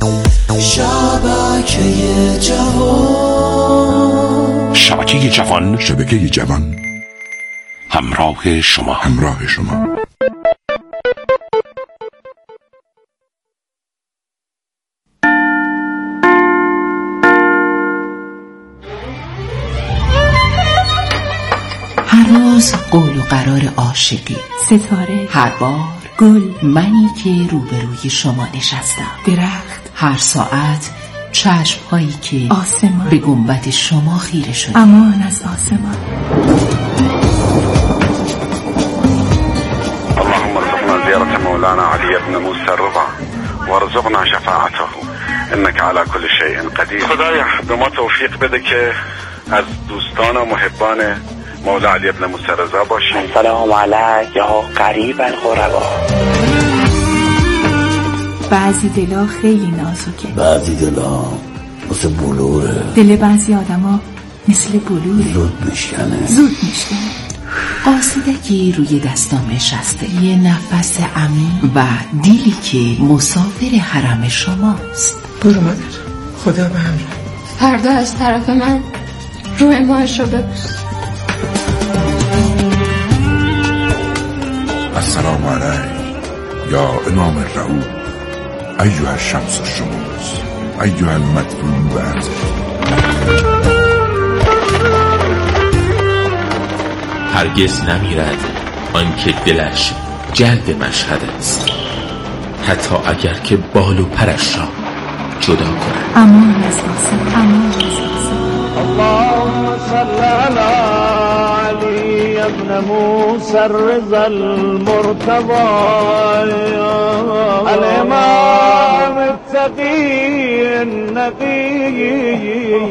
شبکه جوان همراه شما. هر روز قول و قرار عاشقی، ستاره، هر بار گل، منی که روبروی شما نشستم، درخت، هر ساعت چشم‌هایی که آسمان به گنبد شما خیره شده. امان از آسمان. اللهم ارزقنا زيارة مولانا علي بن موسى الرضا وارزقنا شفاعته انك على كل شيء قدیر. خدایا به ما توفیق بده که از دوستان و محبان مولا علی بن موسی رضا باشیم. سلام علیک یا قریب الغربا. بعضی دلا خیلی نازکه، بعضی دلا مثل بلوره، دل بعضی آدما مثل بلوره، زود میشکنه. قاصدکی روی دستام نشسته، یه نفس عمیق و دیلی که مسافر حرم شماست. برو مادر، خدا به همراه. فردا از طرف من روی ماهش رو ببوس. السلام علیک یا امام الرعود، ایها الشمس الشموس، ایها المدفون بارض. هرگز نمیرد آنکه دلش جلد مشهد است، حتی اگر که بال و پرش را جدا کند. امان از آسمان، امان از آسمان. اللهم صل علی علی ابن موسی الرضا المرتضى الامام التقی النقی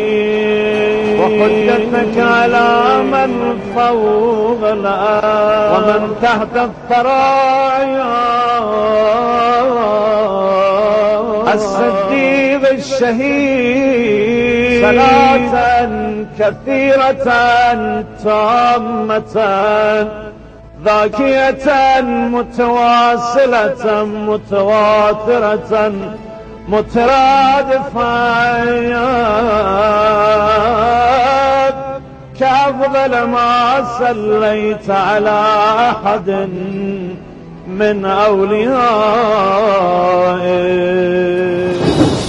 وحجتك على من فوق الأرض ومن تحت الثرى الصديق الشهيد صلاة كثيرة تامة ذاكية متواصلة متواترة مترادفة كأفضل ما صليت على أحد من أوليائك.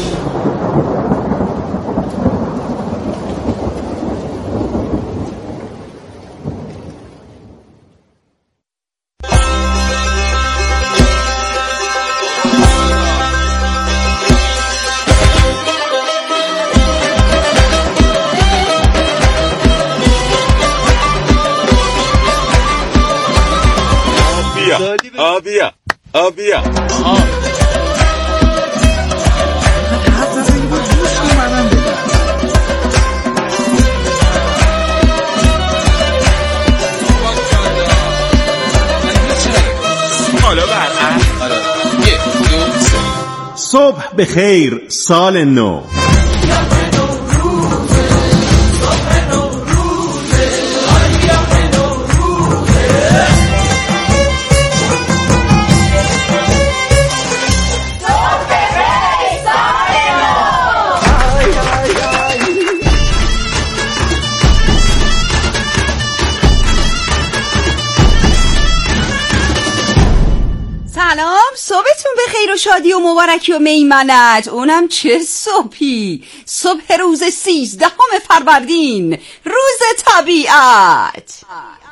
آبیا صبح بخیر، سال نو. صبحتون به خیر و شادی و مبارکی و میمنت. اونم چه صبحی، صبح روز 13 فروردین، روز طبیعت.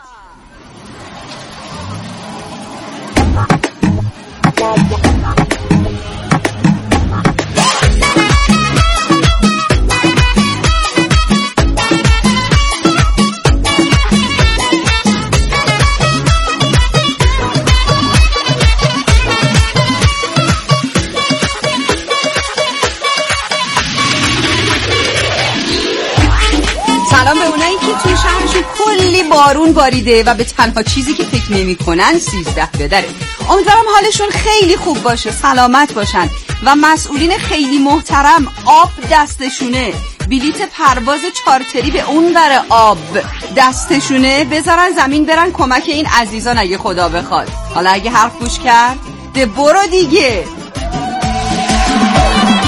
سلام به اونایی که توی شهرشون کلی بارون باریده و به تنها چیزی که فکر نمی کنن 13 بدره. امیدوارم حالشون خیلی خوب باشه، سلامت باشن و مسئولین خیلی محترم آب دستشونه، بلیت پرواز چارتری به اون بر آب دستشونه، بذارن زمین برن کمک این عزیزان اگه خدا بخواد. حالا اگه حرف گوش کرد ده برو دیگه.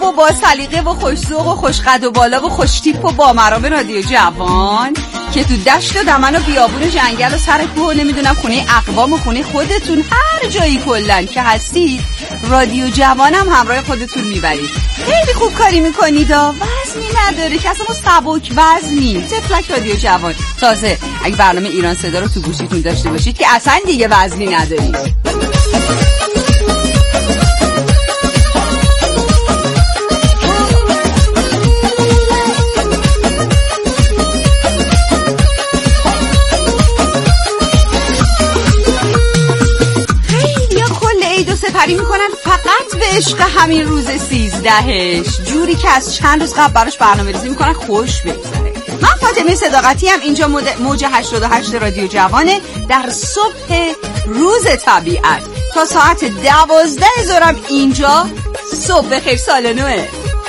و با سلیقه و خوش‌ذوق و خوشقد و بالا و خوشتیپ و با مرام رادیو جوان که تو دشت و دمن و بیابون و جنگل و سر کوه و نمیدونم خونه اقوام و خونه خودتون هر جایی کلن که هستید رادیو جوانم همراه خودتون میبرید. خیلی خوب کاری میکنید و وزنی نداره که اصلا سبک وزنی. تفلک رادیو جوان. تازه اگه برنامه ایران صدا رو تو گوشیتون داشته باشید که اصلا دیگه وزنی ندارید. سپری میکنن فقط به عشق همین روز 13ش، جوری که از چند روز قبل براش برنامه ریزی میکنن خوش بگذره. من فاطمه صداقتی هم اینجا موج 88 رادیو جوانه در صبح روز طبیعت تا ساعت 12 ظهرم اینجا. صبح بخیر، سال نوه.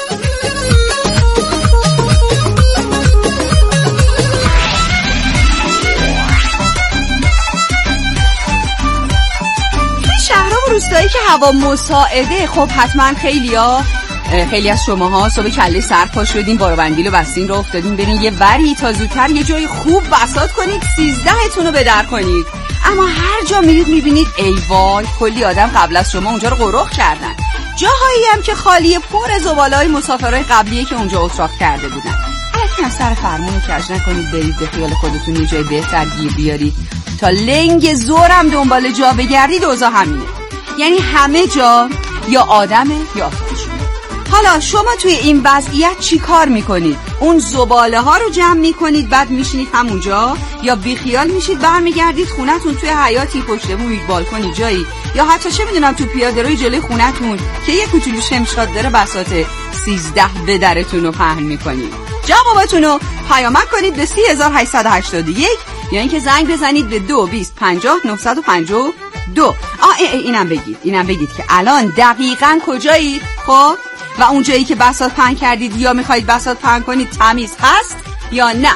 روستایی که هوا مساعده، خب حتما خیلی از شماها صبح کله سر پا شدین، باربندیل و بستین رو افتادین برین یه وری تا زودتر یه جای خوب بساط کنید 13تون رو بدر کنید. اما هر جا میرید میبینید ای وای کلی آدم قبل از شما اونجا رو قرق کردن. جاهایی هم که خالی پر زباله‌های مسافرای قبلیه که اونجا اتراق کرده بودن. البته هم سر فرمون رو کج نکنید، برید به خیال خودتون یه جای بهتر گیر بیارید تا لنگ زورم دنبال جا بگردید. اوضاع همینه، یعنی همه جا یا آدمه یا آتشونه. حالا شما توی این وضعیت چی کار میکنید؟ اون زباله ها رو جمع میکنید بعد میشینید همونجا، یا بیخیال میشید برمیگردید خونتون توی حیاتی پشت بوم بالکنی جایی، یا حتی چه میدونم تو پیاده روی جلوی خونتون که یه کوچولو شمشاد داره بساط 13 بدرتون رو پهن میکنید. جوابتون رو پیامک کنید به 3881 یا اینکه زنگ بزنید به 22050 اینم بگید که الان دقیقاً کجایید. خب و اون جایی که بساط پهن کردید یا میخواید بساط پهن کنید تمیز هست یا نه.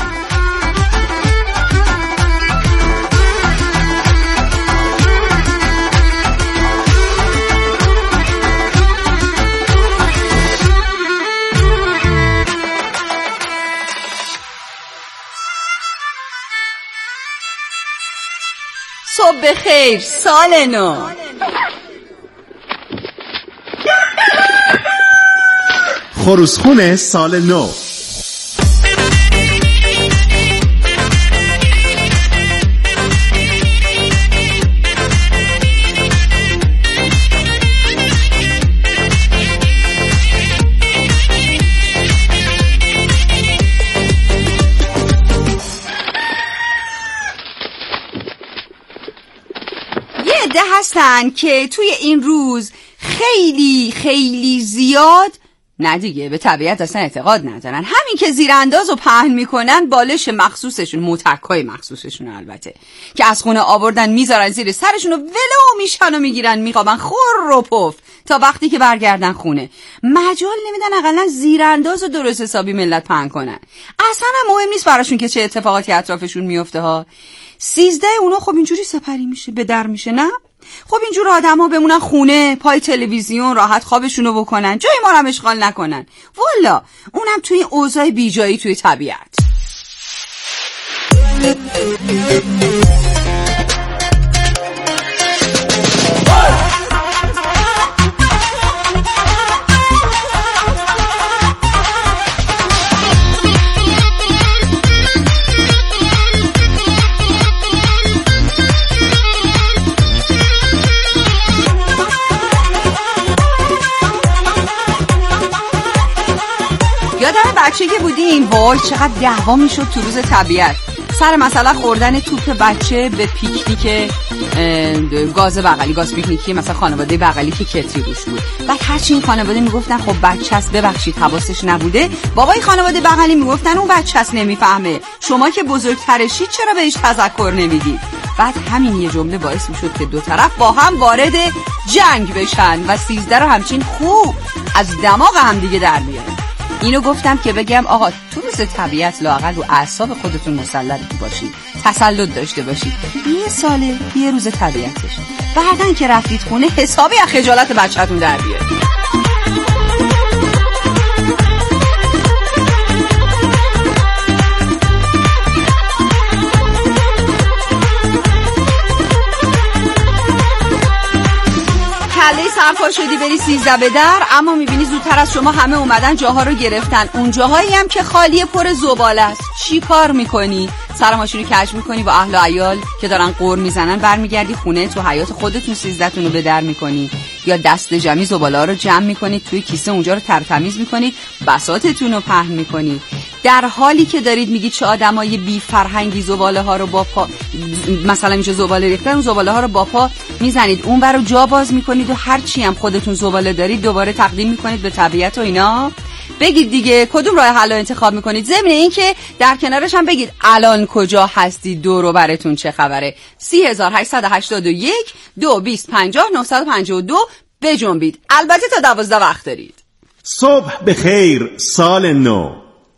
صبح بخیر، سال نو. خروسخونه سال نو. هستن که توی این روز خیلی خیلی زیاد نه دیگه به طبیعت اصلا اعتقاد ندارن. همین که زیرانداز رو پهن میکنن بالش مخصوصشون، متکای مخصوصشون البته، که از خونه آوردن میذارن زیر سرشون و ولو میشن و میگیرن میخوابن خور و پف تا وقتی که برگردن خونه. مجال نمیدن اقلا زیرانداز رو درست حسابی ملت پهن کنن. اصلا مهم نیست براشون که چه اتفاقاتی اطرافشون میفته ها. 13 اونا خب اینجوری سپری میشه، به در میشه. نه خب اینجور آدم ها بمونن خونه پای تلویزیون راحت خوابشونو بکنن، جای ما رو هم اشغال نکنن. والا اونم توی اوضاع بیجایی توی طبیعت. بچه که بودیم وای چقدر دعوا میشد تو روز طبیعت سر مثلا خوردن توپ بچه به پیکنیک گاز بغلی، گاز پیکنیکی مثلا خانواده بغلی که کتری روش بود. بعد هرچی این خانواده میگفتن خب بچه است ببخشید حواسش نبوده، بابای خانواده بغلی میگفتن اون بچه است نمیفهمه، شما که بزرگترشید چرا بهش تذکر نمیدید. بعد همین یه جمله باعث میشد که دو طرف با هم وارد جنگ بشن و 13 رو همچین خوب از دماغ هم دیگه در بیارن. اینو گفتم که بگم آقا تو روز طبیعت لااقل رو اعصاب خودتون مسلط باشید، تسلط داشته باشید. یه ساله یه روز طبیعتش، بعدن که رفتید خونه حسابی از خجالت بچه‌تون در بیارید. زودتر پا شدی بری 13 به در، اما میبینی زودتر از شما همه اومدن جاها رو گرفتن. اون جاهایی هم که خالی پر زباله است. چی کار میکنی؟ سر ماشین رو کج میکنی با اهل و عیال که دارن قُر میزنن، برمیگردی خونه تو حیاط خودتون 13 تون رو به در میکنی، یا دست جمعی زباله‌ها رو جمع میکنید توی کیسه، اونجا رو ترتمیز میکنید، بساطتون رو پهن میکنید، در حالی که دارید میگید چه آدمای بی فرهنگی زباله ها رو با پا، مثلا اینجا زباله ریختن، اون زباله ها رو با پا میزنید، اون برو جا باز میکنید و هر چی هم خودتون زباله دارید دوباره تقدیم میکنید به طبیعت و اینا. بگید دیگه کدوم راه حل رو انتخاب میکنید؟ ضمن این که در کنارش هم بگید الان کجا هستید، دور و برتون چه خبره. 3881 220 50 952 بجنبید. البته تا 12 وقت دارید. صبح بخیر، سال نو.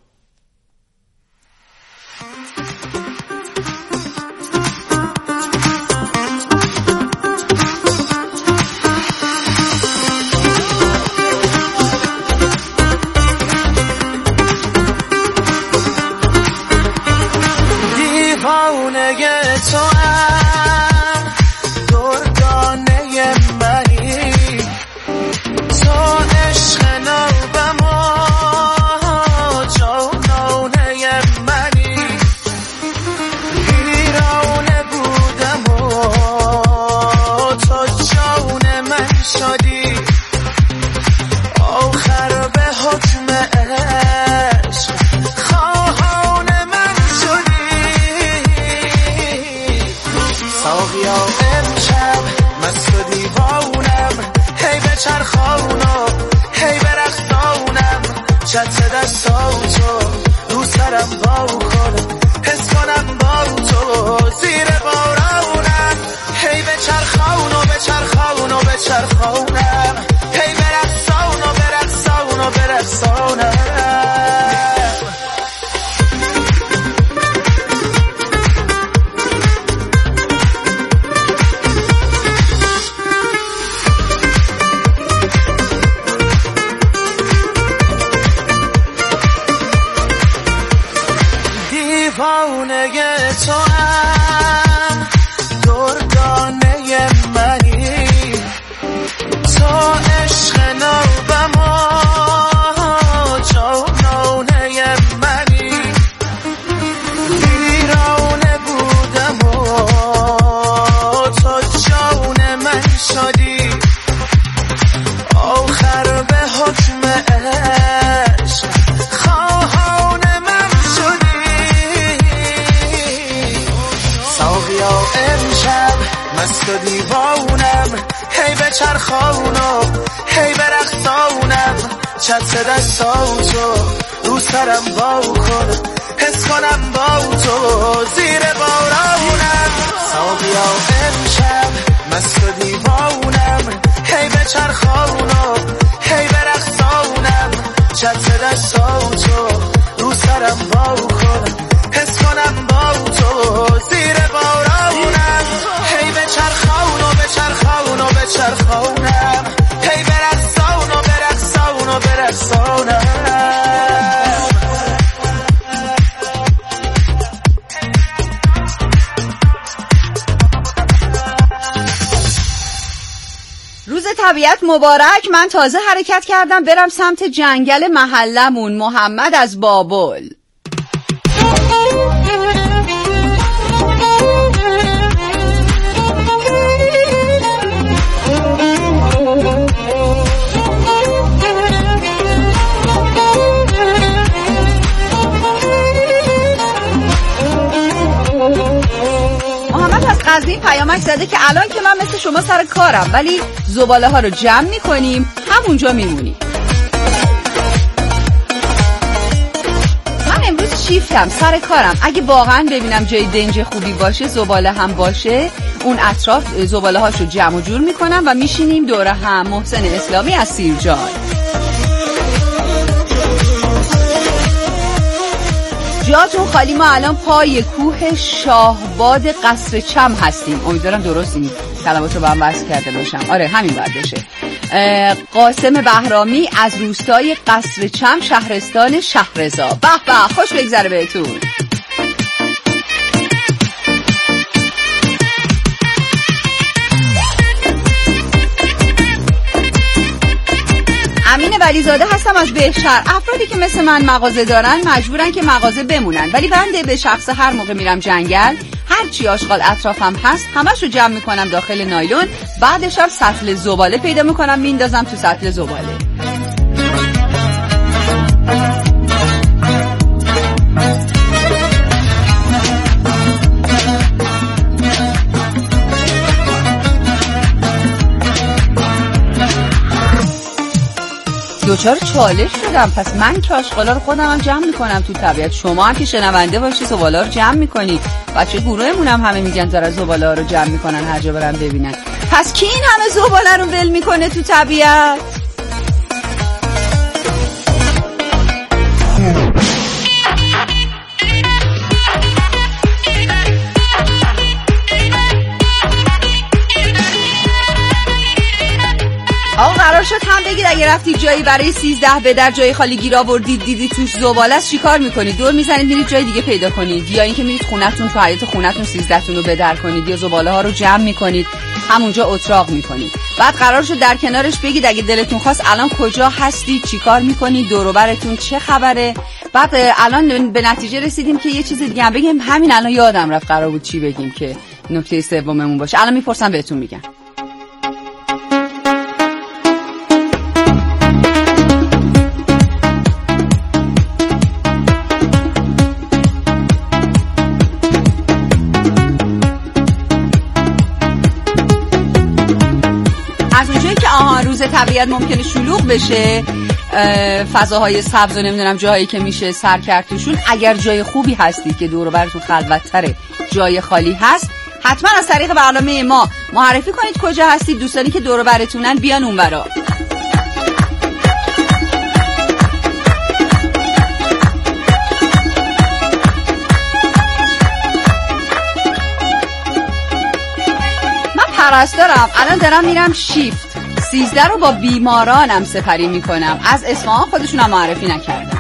طبیعت مبارک. من تازه حرکت کردم برم سمت جنگل محلمون. محمد از بابل. از این پیامک زده که الان که من مثل شما سر کارم، ولی زباله ها رو جمع میکنیم همونجا میمونیم. من امروز شیفتم سر کارم، اگه واقعا ببینم جای دنج خوبی باشه زباله هم باشه، اون اطراف زباله هاشو جمع و جور میکنم و میشینیم دور هم. محسن اسلامی از سیرجان. جاتون خالی، ما الان پای کوه شاهباد قصر چم هستیم. امیدوارم درست این کلمات رو با هم وصل کرده باشم. آره همین باید بشه. قاسم بهرامی از روستای قصر چم شهرستان شهرزا. به به، خوش بگذره بهتون. امین ولیزاده هستم از بهشهر. افرادی که مثل من مغازه دارن مجبورن که مغازه بمونن، ولی بنده به شخص هر موقع میرم جنگل هر چی آشغال اطرافم هست همشو جمع میکنم داخل نایلون، بعدش هم سطل زباله پیدا میکنم میندازم تو سطل زباله. دوچار چالش شدم، پس من که آشغالا رو خودم هم جمع میکنم تو طبیعت، شما هم که شنونده باشی زباله رو جمع میکنی. بچه گروهمون هم همه میگن دارن زباله رو جمع میکنن هر جا برن ببینن. پس کی این همه زباله رو ول میکنه تو طبیعت؟ آقا قرار شد هم بگید اگه رفتید جایی برای 13 به در جای خالی گیر آوردید دیدید توش زباله است چیکار میکنید؟ دور میزنید میرید جای دیگه پیدا کنید، یا اینکه میرید خونتون تو حیاط خونتون 13 تون رو به در کنید، یا زباله ها رو جمع میکنید همونجا اتراق میکنید. بعد قرار شد در کنارش بگید اگه دلتون خواست الان کجا هستید، چیکار میکنید، دور و برتون چه خبره. بعد الان به نتیجه رسیدیم که یه چیز دیگه هم بگیم. همین الان یادم رفت قرار بود چی بگیم که نکته سوممون باشه. الان میپرسم بهتون میگم. روز طبیعت ممکنه شلوغ بشه، فضاهای سبز و نمیدونم جایی که میشه سر کرد توشون، اگر جای خوبی هستی که دور و برتون خلوت‌تره جای خالی هست، حتما از طریق برنامه ما معرفی کنید کجا هستید. دوستانی که دور و برتونن بیان اونورا. من پرستارم، الان دارم میرم شیفت 13 رو با بیمارانم سپری میکنم. از اصفهان خودشونم معرفی نکردن.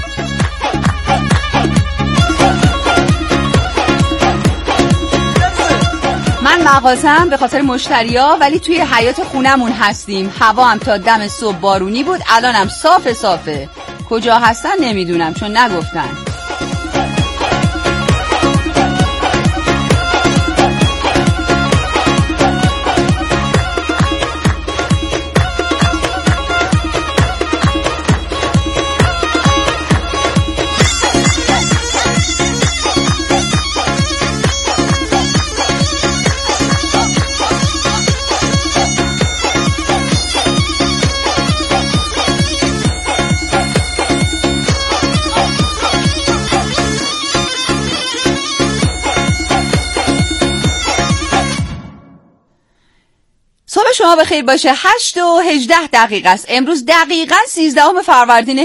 من مغازم به خاطر مشتریا، ولی توی حیاط خونمون هستیم. هوا هم تا دم صبح بارونی بود، الانم صافه. کجا هستن نمیدونم چون نگفتن. شما بخیر باشه. 8:18 است. امروز دقیقاً 13 فروردین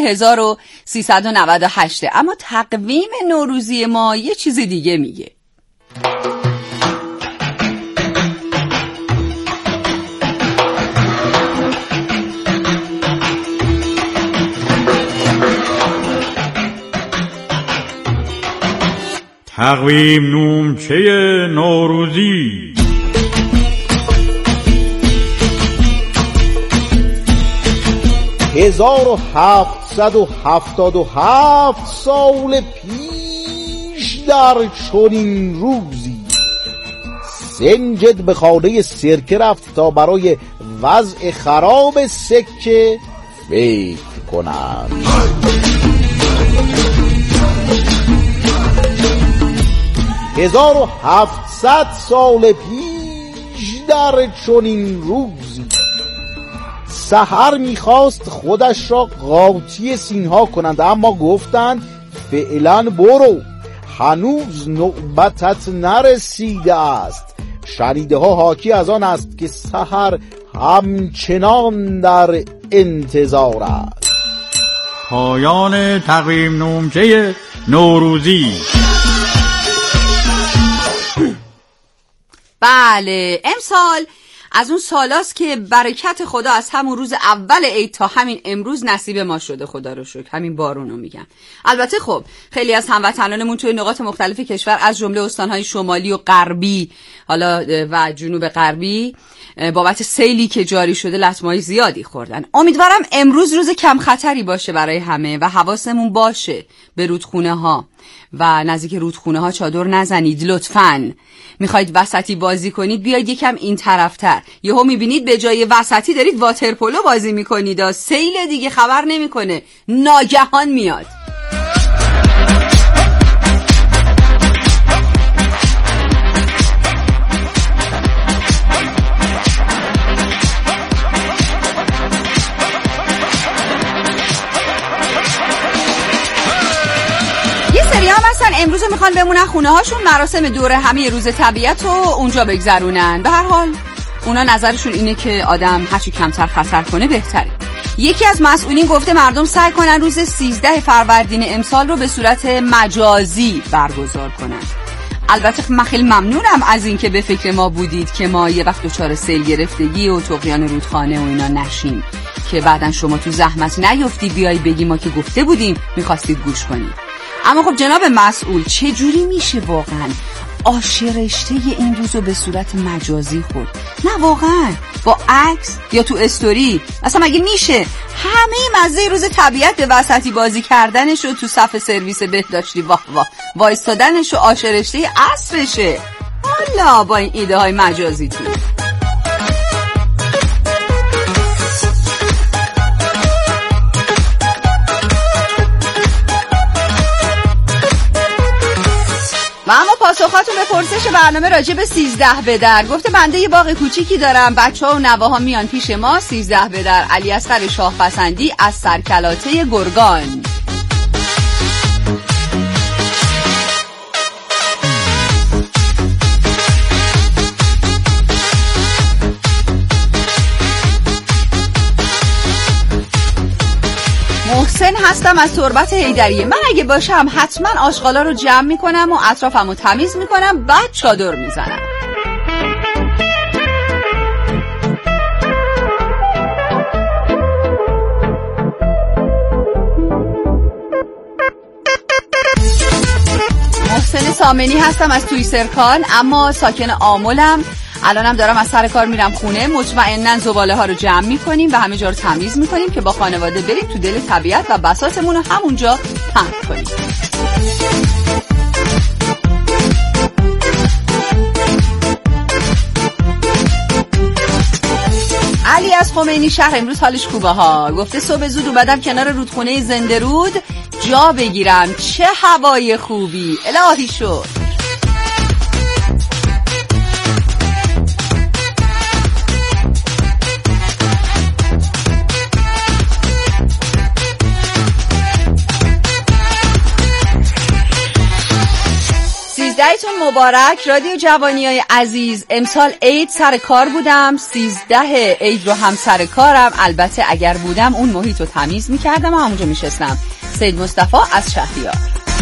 1398. اما تقویم نوروزی ما یه چیز دیگه میگه. تقویم نومچه نوروزی. 1777 سال پیش در چنین روزی سنجد به خانه سرکه رفت تا برای وضع خراب سکه فکر کند. 1700 سال پیش در چنین روزی سحر میخواست خودش را قاطی سینها کنند، اما گفتند فعلا برو، هنوز نوبتت نرسیده است. شنیده ها حاکی از آن است که سحر همچنان در انتظار است. پایان تقویم نومچه نوروزی. بله، امسال از اون سالاست که برکت خدا از همون روز اول عید تا همین امروز نصیب ما شده، خدا رو شکر. همین بارونو میگم. البته خب خیلی از هموطنانمون توی نقاط مختلف کشور از جمله استانهای شمالی و غربی حالا و جنوب غربی بابت سیلی که جاری شده لطمه‌های زیادی خوردن. امیدوارم امروز روز کم خطری باشه برای همه و حواسمون باشه به رودخونه ها و نزدیک رودخونه ها چادر نزنید لطفاً. میخواید وسطی بازی کنید بیاید یکم این طرفتر. یهو میبینید به جای وسطی دارید واترپولو بازی میکنید. سیل دیگه خبر نمیکنه، ناگهان میاد. امروز میخوان بمونن خونه هاشون، مراسم دوره همه روز طبیعت رو اونجا بگذرونن. به هر حال اونا نظرشون اینه که آدم هرچی کمتر خطر کنه بهتره. یکی از مسئولین گفته مردم سعی کنن روز 13 فروردین امسال رو به صورت مجازی برگزار کنن. البته من خیلی ممنونم از این که به فکر ما بودید که ما یه وقت دچار سیل گرفتگی و طغیان رودخانه و اینا نشیم که بعدن شما تو زحمت نیفتی بیای بگی ما که گفته بودیم میخواستید گوش کنید. اما خب جناب مسئول، چه جوری میشه واقعا آشرشته این روزو به صورت مجازی خورد؟ نه واقعا با عکس یا تو استوری اصلا مگه میشه؟ همه مزه روز طبیعت به وسطی بازی کردنش و تو صف سرویس بهداشتی واه وایستادنش و آشرشته عصرشه. حالا با این ایده های مجازی تو و اما پاسخاتون به پرسش برنامه راجع به 13 به در. گفته بنده یه باغ کوچیکی دارم، بچه‌ها و نوه‌ها میان پیش ما. 13 به در، علیاصغر شاه پسندی از سرکلاته گرگان. محسن هستم از تربت حیدریه. من اگه باشم حتما آشغالا رو جمع میکنم و اطرافمو تمیز میکنم، بعد چادر میزنم. محسن سامنی هستم از تویسرکان، اما ساکن آملم. الانم دارم از سر کار میرم خونه. مطمئناً زباله ها رو جمع میکنیم و همه جا رو تمیز میکنیم که با خانواده بریم تو دل طبیعت و بساطمون رو همونجا پهن کنیم. علی از خمینی شهر امروز حالش خوبه ها. گفته صبح زود اومدم کنار رودخونه زنده رود جا بگیرم. چه هوای خوبی، الهی شد. عیدتون مبارک رادیو جوانیای عزیز. امسال عید سر کار بودم، 13 عید رو هم سر کارم. البته اگر بودم اون محیط رو تمیز میکردم و همونجا میشستم. سید مصطفی از شهریار.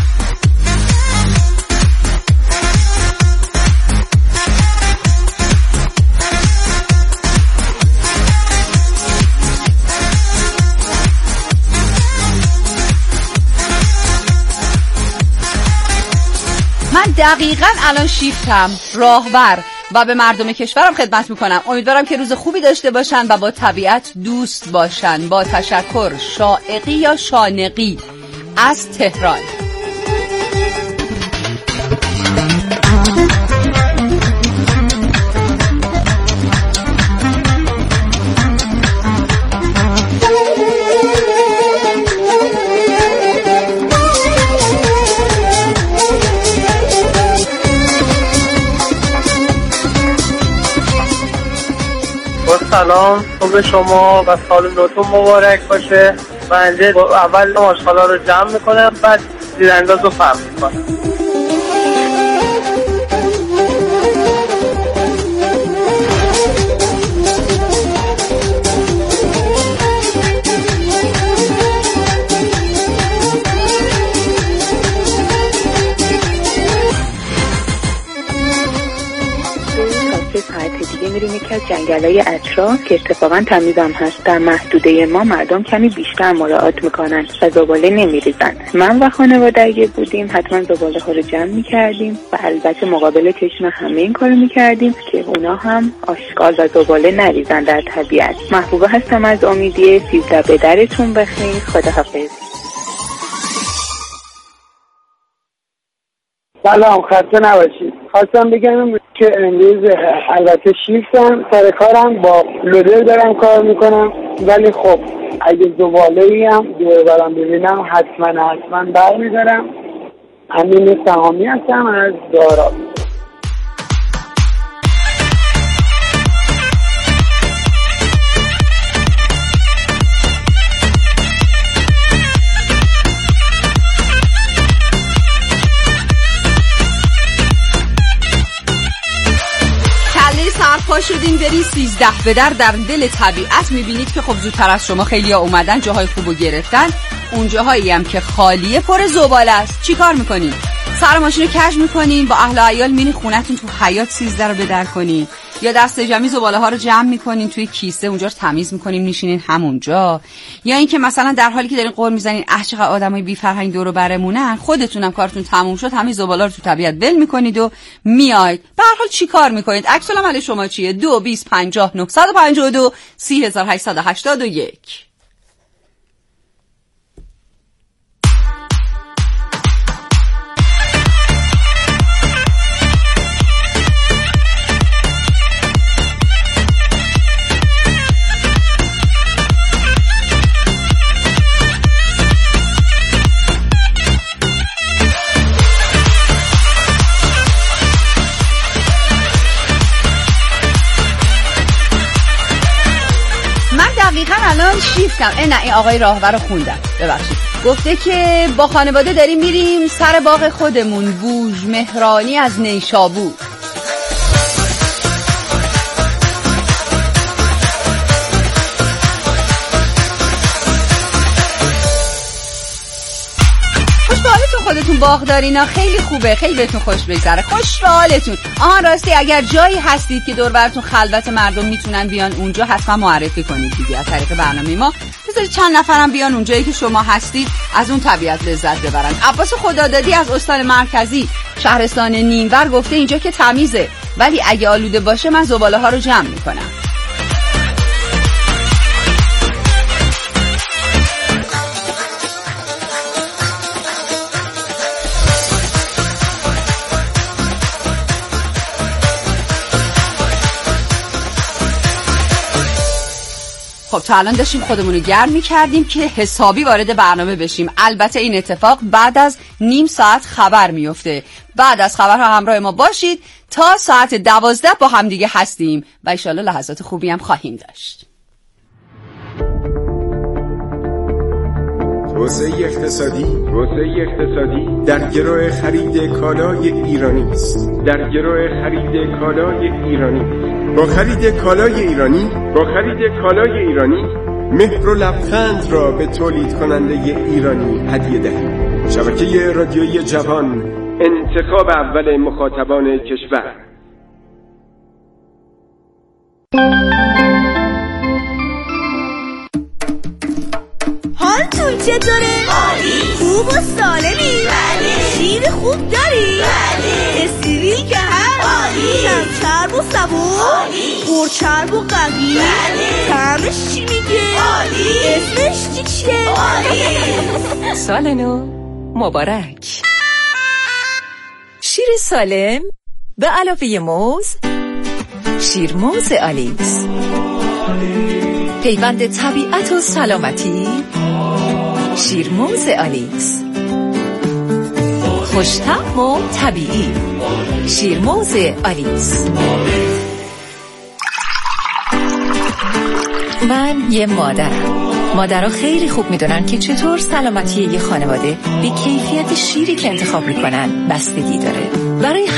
من دقیقاً الان شیفتم راهبر و به مردم کشورم خدمت میکنم. امیدوارم که روز خوبی داشته باشن و با طبیعت دوست باشن. با تشکر. شائقی یا شانقی از تهران. سلام، صبح شما و سال نوتون مبارک باشه. بنده اول آشغالا رو جمع میکنم، بعد زیرانداز رو فهم میکنم. دیگه میریم یکی از جنگل‌های اطراف که اتفاقا تمیزم هست. در محدوده ما مردم کمی بیشتر مراعات میکنن و زباله نمیریزن. من و خانواده اگه بودیم حتما زباله ها رو جمع میکردیم و البته مقابل چشم همه این کارو میکردیم که اونا هم آشغال و زباله نریزن در طبیعت. محبوبه هستم از امیدیه. 13 به درتون بخیر. خداحافظ. سلام، خسته نباشید. خواستم بگم که امروز البته شیفتم، سر کارم با لودر دارم کار میکنم، ولی خب اگه زباله‌ای هم دور برم ببینم حتما برمیدارم. امین سهامی هستم از دارا. پا شدین برین 13 به در دل طبیعت. میبینید که خب زودتر از شما خیلی ها اومدن، جاهای خوبو گرفتن. اون جاهایی هم که خالیه پر زباله است. چی کار میکنین؟ سر ماشین رو کج میکنین، با اهل و عیال میرین خونتون تو حیاط 13 رو به در کنین، یا دست جمعی زباله ها رو جمع میکنین توی کیسه، اونجا رو تمیز میکنین میشینین همونجا. یا اینکه مثلا در حالی که دارین قول میزنین چقدر آدمای بی فرهنگ دور و برمونن، خودتونم کارتون تموم شد همین زباله رو تو طبیعت ول میکنید و میاید. به هر حال چی کار میکنید؟ عکس العمل شما چیه؟ 2 20 50 952 3881. الان شیفتم. نه این آقای راهبر رو خوندم، ببخشید. گفته که با خانواده داریم میریم سر باغ خودمون، بوژ مهرانی از نیشابور. خودتون باغ دارین، خیلی خوبه، خیلی بهتون خوش بگذره، خوش به حالتون. راستی اگر جایی هستید که دور براتون خلوت مردم میتونن بیان اونجا، حتما معرفی کنید دیگه از طریق برنامه ما. بذارید چند نفرم بیان اونجایی که شما هستید از اون طبیعت لذت ببرن. عباس خدادادی از استان مرکزی شهرستان نیمور گفته اینجا که تمیزه، ولی اگه آلوده باشه من زباله ها رو جمع میکنم. خب تا الان داشتیم خودمون رو گرم می‌کردیم که حسابی وارد برنامه بشیم. البته این اتفاق بعد از نیم ساعت خبر میفته. بعد از خبرها همراه ما باشید تا ساعت 12 با هم دیگه هستیم و انشالله لحظات خوبی هم خواهیم داشت. توسعه اقتصادی در گروه خرید کالای ایرانی است. با خرید کالای ایرانی مهر و لبخند را به تولید کننده ایرانی هدیه دهید. شبکه رادیویی جوان، انتخاب اول مخاطبان کشور. حالتون چطوره؟ عالی. خوب و سالمی؟ بله. شیر خوب داری؟ بله. استریل که هست؟ عالی. چرب و صبور؟ عالی. پرچرب و قوی؟ بله. طعمش چی میگه؟ عالی. اسمش چیه؟ عالی. سال نو مبارک. شیر سالم به علاوه موز، شیر موز آلیس، پیوند طبیعت و سلامتی. شیرموز آلیس، خوش‌طعم و طبیعی. شیرموز آلیس. من یه مادرها خیلی خوب میدونن که چطور سلامتی یه خانواده به کیفیت شیری که انتخاب میکنن بستگی داره. برای